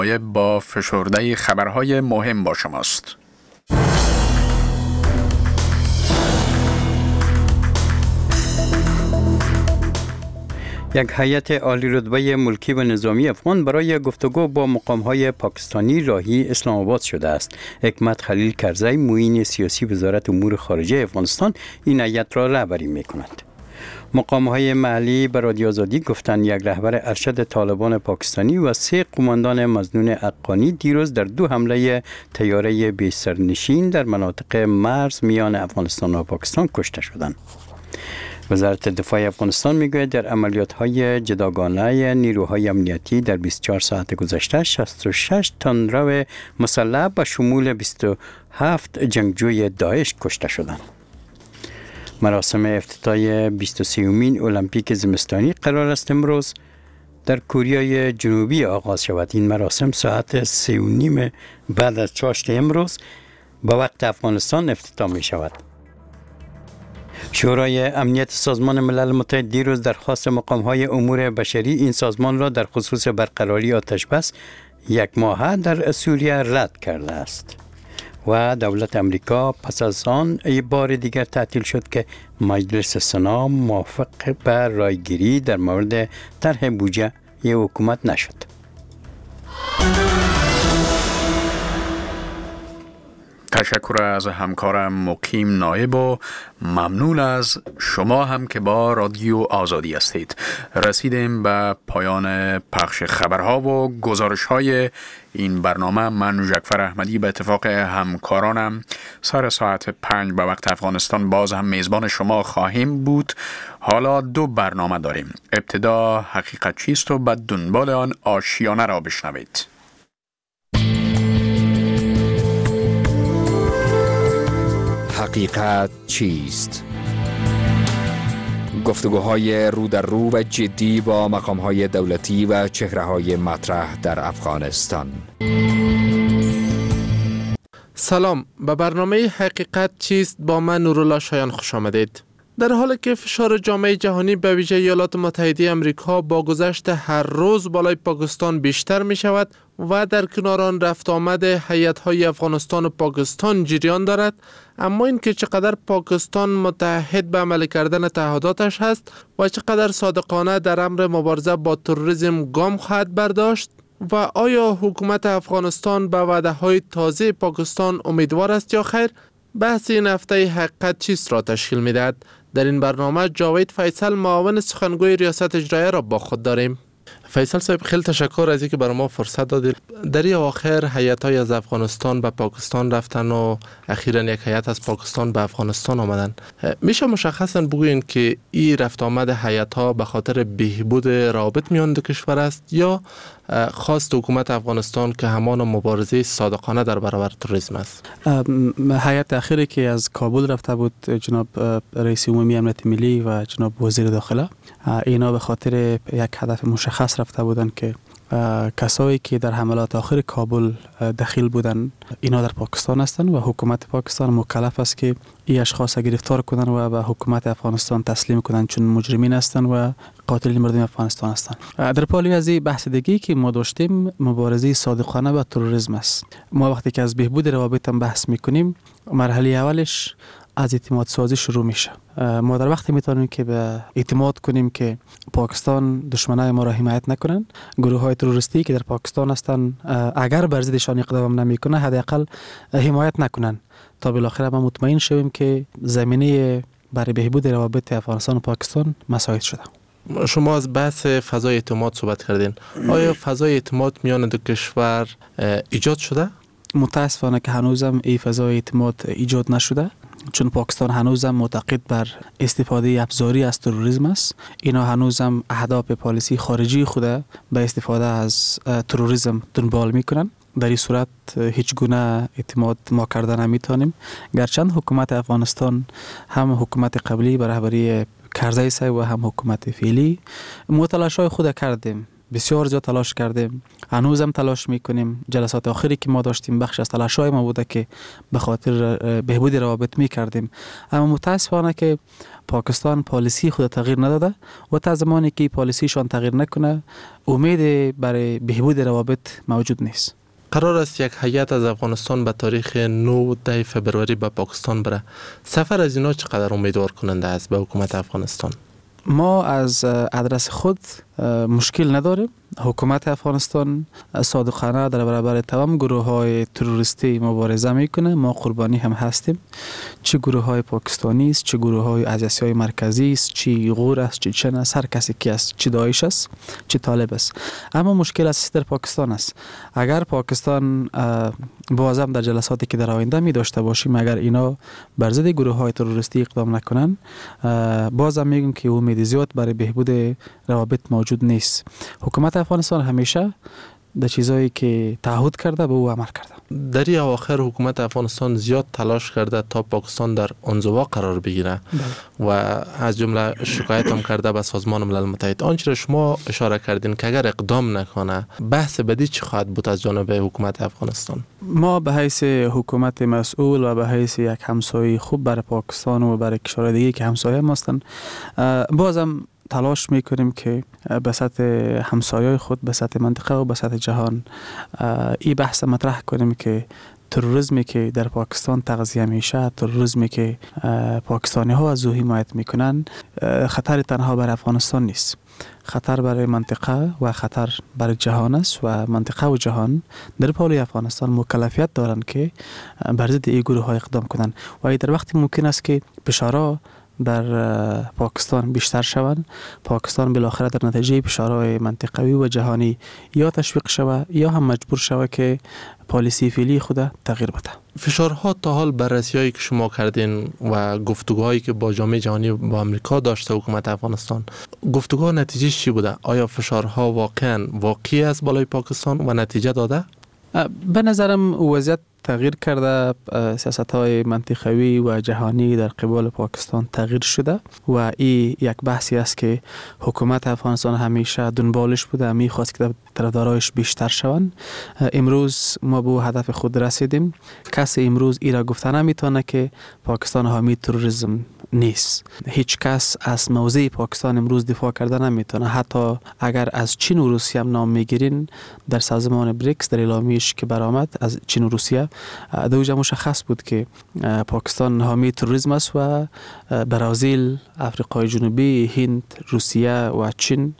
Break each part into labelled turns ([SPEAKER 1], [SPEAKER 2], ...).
[SPEAKER 1] با فشرده خبرهای مهم با شماست. یک هیئت عالی رتبه ملکی و نظامی افغان برای گفتگو با مقام‌های پاکستانی راهی اسلام آباد شده است. حکمت خلیل کرزی، معین سیاسی وزارت امور خارجه افغانستان، این هیئت را رهبری می‌کند. مقام‌های محلی به رادیو آزادی گفتند یک رهبر ارشد طالبان پاکستانی و 3 قماندان مظنون افغانی دیروز در 2 حمله طیاره بی سرنشین در مناطق مرز میان افغانستان و پاکستان کشته شدند. وزارت دفاع افغانستان میگوید در عملیات‌های جداگانه نیروهای امنیتی در 24 ساعت گذشته 66 تندرو مسلح به شمول 27 جنگجوی داعش کشته شدند. مراسم افتتاح 23مین المپیک زمستانی قرار است امروز در کره جنوبی آغاز شود. این مراسم ساعت 3:30 بعد از چاشت امروز به وقت افغانستان افتتاح می شود. شورای امنیت سازمان ملل متحد دیروز درخواست مقام‌های امور بشری این سازمان را در خصوص برقراری آتش بس 1 ماهه در سوریه رد کرده است و دولت امریکا پس از آن بار دیگر تعطیل شد که مجلس سنا موافق به رایگیری در مورد طرح بودجه حکومت نشد. تشکر از همکارم مقیم نایب و ممنون از شما هم که با رادیو آزادی هستید. رسیدیم به پایان پخش خبرها و گزارش‌های این برنامه. من جعفر احمدی به اتفاق همکارانم سر ساعت 5 به وقت افغانستان باز هم میزبان شما خواهیم بود. حالا 2 برنامه داریم. ابتدا حقیقت چیست و بعد دنبال آن آشیانه را بشنوید.
[SPEAKER 2] حقیقت چیست؟ گفتگوهای رو در رو و جدی با مقام‌های دولتی و چهره‌های مطرح در افغانستان.
[SPEAKER 3] سلام، به برنامه حقیقت چیست با من نورالله شایان خوش آمدید. در حالی که فشار جامعه جهانی به ویژه ایالات متحده آمریکا با گذشت هر روز بالای پاکستان بیشتر می شود و در کنار آن رفت آمد هیئت‌های افغانستان و پاکستان جریان دارد، اما این که چقدر پاکستان متحد به عمل کردن تعهداتش هست و چقدر صادقانه در امر مبارزه با تروریسم گام خواهد برداشت و آیا حکومت افغانستان به وعده‌های تازه پاکستان امیدوار است یا خیر، بحث این هفته حقیقت چیست را تشکیل می‌دهد. در این برنامه جاوید فیصل، معاون سخنگوی ریاست اجراییه را با خود داریم. فیصل صاحب، خیلی تشکر از اینکه برای ما فرصت دادید. در این آخر هیئت‌های از افغانستان به پاکستان رفتن و اخیراً یک هیئت از پاکستان به افغانستان آمدن. میشه مشخصاً بگویید که این رفت آمد هیئت‌ها به خاطر بهبود روابط میان دو کشور است یا خواست حکومت افغانستان که همان مبارزه صادقانه در برابر تروریسم است؟
[SPEAKER 4] هیئت اخیری که از کابل رفته بود جناب رئیس عمومی امنیت ملی و جناب وزیر داخله، اینا به خاطر یک هدف مشخص رفته بودند که کسایی که در حملات آخر کابل دخیل بودند اینا در پاکستان هستند و حکومت پاکستان مکلف است که این اشخاص گرفتار کنند و به حکومت افغانستان تسلیم کنند، چون مجرمین هستند و قاتلین مردم افغانستان هستند. در پالی از این بحث دیگه که ما داشتیم مبارزه صادقانه با تروریسم است. ما وقتی که از بهبود روابط هم بحث میکنیم، مرحله اولش از اعتماد سازی شروع میشه. ما در وقتی میتونیم که به اعتماد کنیم که پاکستان دشمنای ما را حمایت نکنن، گروه های تروریستی که در پاکستان هستن اگر بر ضدشان اقدام نمیکنه حداقل حمایت نکنن، تا بالاخره ما مطمئن شویم که زمینه برای بهبود روابط افغانستان و پاکستان مساعد شده.
[SPEAKER 3] شما از بحث فضای اعتماد صحبت کردین. آیا فضای اعتماد میان دو کشور ایجاد شده؟
[SPEAKER 4] متاسفانه که هنوزم این فضای اعتماد ایجاد نشده، چون پاکستان هنوزم معتقد بر استفاده ابزاری از تروریسم است. اینا هنوزم اهداف پالیسی خارجی خود به استفاده از تروریسم دنبال میکنن. در این صورت هیچ گونه اعتماد ما کردن نمیتونیم، گرچند حکومت افغانستان هم حکومت قبلی به رهبری کرزی صاحب و هم حکومت فعلی متلاشای خود کردیم بسیار زیاد تلاش کردیم، هنوزم تلاش میکنیم. جلسات آخری که ما داشتیم بخش از تلاش‌های ما بوده که به خاطر بهبود روابط میکردیم، اما متاسفانه که پاکستان پالیسی خود تغییر نداده و تا زمانی که پالیسیشان تغییر نکنه امید برای بهبود روابط موجود نیست.
[SPEAKER 3] قرار است یک هیئت از افغانستان به تاریخ 9 فبروری به پاکستان بره. سفر از اینا چقدر امیدوار کننده است به حکومت افغانستان؟
[SPEAKER 4] ما از ادرس خود مشکل نداریم. حکومت افغانستان صادقانه در برابر تمام گروه‌های تروریستی مبارزه میکنه. ما قربانی هم هستیم، چه گروه‌های پاکستانی است، چه گروه‌های از آسیای مرکزی است، چه غور است، چه چن است، هر کسی که است، چه داعش است، چه طالب است. اما مشکل است در پاکستان است. اگر پاکستان بازم در جلساتی که در آینده می داشته باشیم اگر اینا بر ضد گروه‌های تروریستی اقدام نکنن، بازم میگم که امید زیاد برای بهبود روابط موجود نیست. حکومت افغانستان همیشه در چیزایی که تعهد کرده به او عمل کرده.
[SPEAKER 3] در این اواخر حکومت افغانستان زیاد تلاش کرده تا پاکستان در انزوا قرار بگیره و از جمله شکایت هم کرده به سازمان ملل متحد. آنچه را شما اشاره کردین که اگر اقدام نکنه بحث بعدی چه خواهد بود از جانب حکومت افغانستان؟
[SPEAKER 4] ما به حیث حکومت مسئول و به حیث یک همسایه خوب برای پاکستان و برای کشورهای دیگه که همسایه ما هستند بازم تلاش میکنیم که به سطح همسایه‌های خود، به سطح منطقه و به سطح جهان این بحث مطرح کنیم که تروریسمی که در پاکستان تغذیه میشه، تروریسمی که پاکستانی ها از او حمایت میکنن، خطر تنها بر افغانستان نیست، خطر برای منطقه و خطر برای جهان است و منطقه و جهان در پالوی افغانستان مکلفیت دارند که بر ضد این گروه ها اقدام کنند و در وقتی ممکن است که فشارها در پاکستان بیشتر شوند، پاکستان بالاخره در نتیجه فشارهای منطقوی و جهانی یا تشویق شود یا هم مجبور شود که پالیسی فعلی خود تغییر بده.
[SPEAKER 3] فشارها تا حال بررسی‌هایی که شما کردین و گفتگوهایی که با جامعه جهانی با آمریکا داشته حکومت افغانستان، گفتگوها نتیجه چی بوده؟ آیا فشارها واقعی است بالای پاکستان و نتیجه داده؟
[SPEAKER 4] به نظرم وضعیت تغییر کرده، سیاست‌های منطقوی و جهانی در قبال پاکستان تغییر شده و این یک بحثی است که حکومت افغانستان همیشه دنبالش بوده، می‌خواست که طرفدارایش بیشتر شوند. امروز ما به هدف خود رسیدیم. کسی امروز ای را گفته نمیتونه که پاکستان حامی تروریسم نیست. هیچ کس از موضع پاکستان امروز دفاع کرده نمیتونه. حتی اگر از چین و روسیه هم نام میگیرین در سازمان بریکس در اعلامیه‌اش که برآمد از چین و روسیه دوجا مشخص بود که پاکستان حامی تروریسم است و برزیل، آفریقای جنوبی، هند، روسیه و چین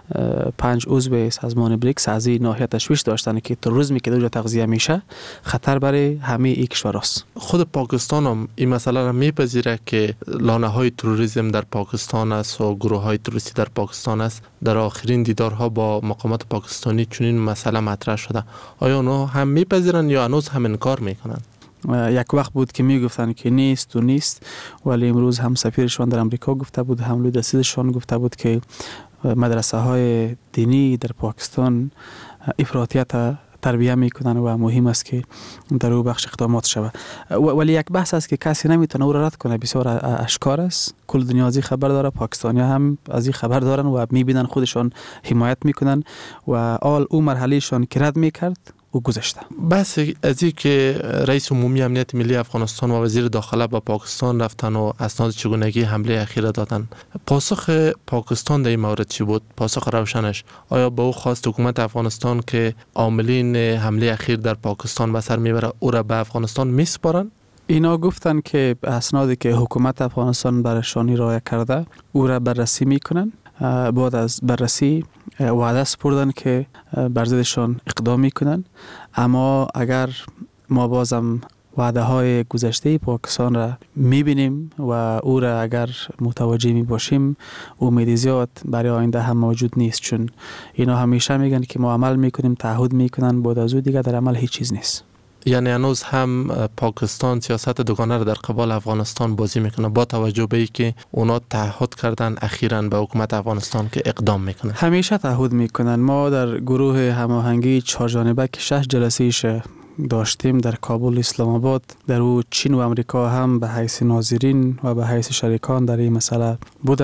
[SPEAKER 4] 5 عضو سازمان بریکس از این ناحیه تشویش داشتن که تروریسمی که دوجا تغذیه میشه خطر برای همه این کشورها است.
[SPEAKER 3] خود پاکستان هم این مسئله را میپذیره که لانه‌های تروریسم در پاکستان است و گروه‌های تروریستی در پاکستان است. در آخرین دیدارها با مقامات پاکستانی چنین مسئله مطرح شده. آیا اونا هم میپذیرن یا هنوز هم انکار میکنن؟
[SPEAKER 4] یک وقت بود که میگفتن که نیست و نیست، ولی امروز هم سفیرشان در امریکا گفته بود، هم لوی رسیدشان گفته بود که مدرسه های دینی در پاکستان افراطیت تربیه میکنن و مهم است که در او بخش اقدامات شود. ولی یک بحث است که کسی نمیتونه او را رد کنه، بسیار اشکار است. کل دنیا از این خبر داره، پاکستانی هم از این خبر دارن و میبینن، خودشان حمایت میکنن و آل او مرحلهشان که رد میکرد و گذشته.
[SPEAKER 3] بس از این که رئیس عمومی امنیت ملی افغانستان و وزیر داخله با پاکستان رفتن و اسناد چگونگی حمله اخیر دادن، پاسخ پاکستان در این مورد چی بود؟ پاسخ روشنش آیا به او خواست حکومت افغانستان که عاملین حمله اخیر در پاکستان به سر میبره او را به افغانستان میسپارن؟
[SPEAKER 4] اینا گفتن که اسنادی که حکومت افغانستان برشان ارائه کرده او را بررسی میکنن. بعد از بررسی وعده سپردن که بر ضدشان اقدام میکنن. اما اگر ما بازم وعده های گذشته پاکستان را میبینیم و او را اگر متوجه می باشیم، امید زیاد برای آینده هم موجود نیست، چون اینا همیشه میگن که ما عمل میکنیم، تعهد میکنن، بعد از او دیگه در عمل هیچ چیز نیست.
[SPEAKER 3] یعنی هنوز هم پاکستان سیاست دوگانه را در قبال افغانستان بازی میکنه با توجه به اینکه اونا تعهد کردن اخیراً به حکومت افغانستان که اقدام میکنه.
[SPEAKER 4] همیشه تعهد میکنن. ما در گروه هماهنگی 4 جانبه که 6 جلسه ایش داشتیم در کابل، اسلام آباد، در او چین و امریکا هم به حیث ناظرین و به حیث شریکان در این مسئله بودن.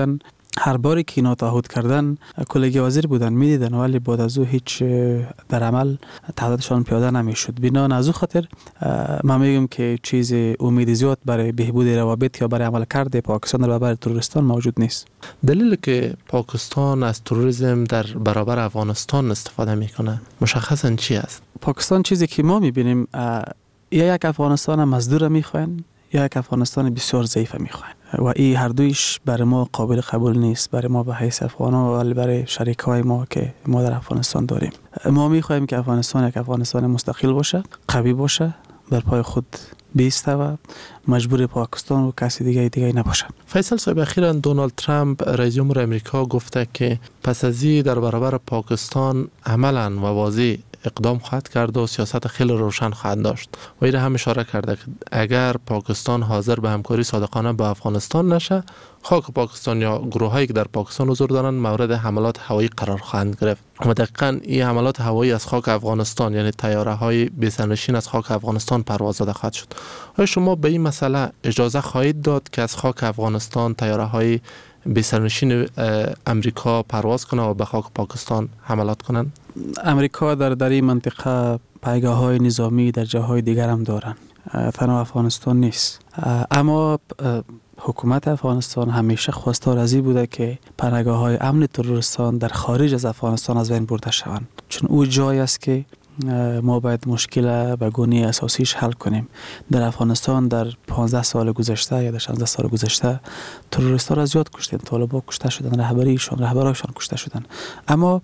[SPEAKER 4] هر باری که اینا تعهد کردن کلگی وزیر بودن میدیدن، ولی بعد از او هیچ در عمل تعهدشان پیاده نمیشد. بنا از او خاطر من میگم که چیز امید زیاد برای بهبود روابط یا برای عمل کرده پاکستان در برابر تروریستان موجود نیست.
[SPEAKER 3] دلیلی که پاکستان از تروریسم در برابر افغانستان استفاده میکنه مشخصا چی است؟
[SPEAKER 4] پاکستان چیزی که ما میبینیم یا یک افغانستان مزدور میخواین یا یک افغانستان بسیار ضعیف میخواین و این هر دویش برای ما قابل قبول نیست، برای ما به حیث افغان‌ها ولی برای شریکای ما که ما در افغانستان داریم. ما میخوایم که افغانستان یک افغانستان مستقل باشه، قوی باشه، بر پای خود بیسته و مجبور پاکستان و کسی دیگه نباشه.
[SPEAKER 3] فیصل صاحب، اخیراً دونالد ترامپ رئیس جمهور امریکا گفته که پس از این در برابر پاکستان عملاً و واضح اقدام خواهد کرد و سیاست خیلی روشن خواهد داشت و این هم اشاره کرده که اگر پاکستان حاضر به همکاری صادقانه با افغانستان نشه، خاک پاکستان یا گروهایی که در پاکستان حضور دارند مورد حملات هوایی قرار خواهند گرفت. و دقیقاً این حملات هوایی از خاک افغانستان، یعنی طیاره‌های بی‌سرنشین از خاک افغانستان پرواز داده خواهد شد. آیا شما به این مسئله اجازه خواهید داد که از خاک افغانستان طیاره‌های بی‌سرنشین امریکا پرواز کنه و به خاک پاکستان حملات کنند؟
[SPEAKER 4] امریکا در این منطقه پایگاه‌های نظامی در جاهای دیگر هم دارن، تنها افغانستان نیست. اما حکومت افغانستان همیشه خواستار از این بوده که پناهگاه‌های امن تروریستان در خارج از افغانستان از بین برده شوند، چون او جایی است که ما باید مشکل به گونه اساسیش حل کنیم. در افغانستان در 15 سال گذشته یا در 16 سال گذشته تروریستان را زیاد کشتن، طالبان کشته شدن، رهبرایشان کشته شدن، اما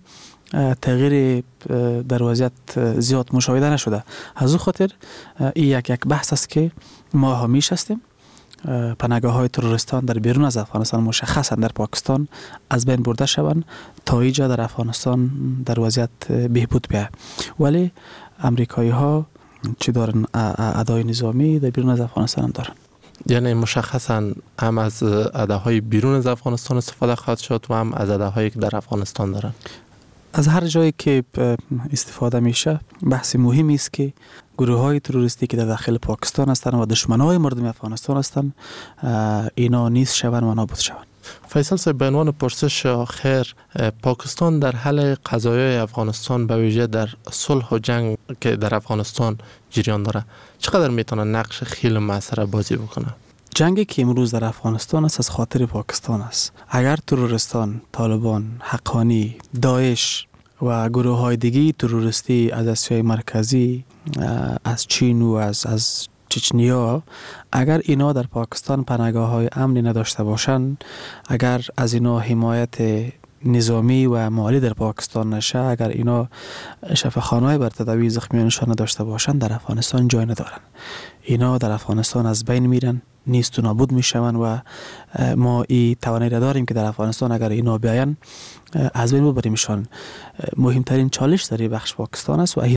[SPEAKER 4] تغییر در وضعیت زیاد مشاهده نشده. از او خاطر این یک بحث است که ما همیشه هستیم پناهگاه‌های تروریستان در بیرون از افغانستان مشخصا در پاکستان از بین برده شوند تا اینجا در افغانستان در وضعیت بهبود بیاید. ولی امریکایی‌ها چی دارن؟ ادای نظامی در بیرون از افغانستان هم دارن.
[SPEAKER 3] یعنی مشخصا هم از اداهای بیرون از افغانستان استفاده خواهد شد و هم از اداهایی که در افغانستان دارن.
[SPEAKER 4] از هر جایی که استفاده میشه بحث مهمی است که گروه‌های تروریستی که در داخل پاکستان هستند و دشمنای مردم افغانستان هستند اینا نیست شوند و نابود شوند.
[SPEAKER 3] فیصل صاحب، به عنوان پرسش آخر، پاکستان در حل قضایای افغانستان به ویژه در صلح و جنگ که در افغانستان جریان داره چقدر میتونه نقش خیلی موثر بازی بکنه؟
[SPEAKER 4] جنگی که امروز در افغانستان است از خاطر پاکستان است. اگر تروریستان، طالبان، حقانی، داعش و گروه‌های دیگه تروریستی از آسیای مرکزی، از چین و از چچنیا، اگر اینا در پاکستان پناهگاه‌های امنی نداشته باشند، اگر از اینا حمایت نظامی و مالی در پاکستان نشه، اگر اینا شفاخانه‌های بر تداوی زخمیانشان نداشته باشند، در افغانستان جای ندارن. اینا در افغانستان از بین میرن، نیست و نابود میشوند و ما این توانایی داریم که در افغانستان اگر اینا بیاین از بین ببریمشان. مهمترین چالش در این بخش پاکستان است و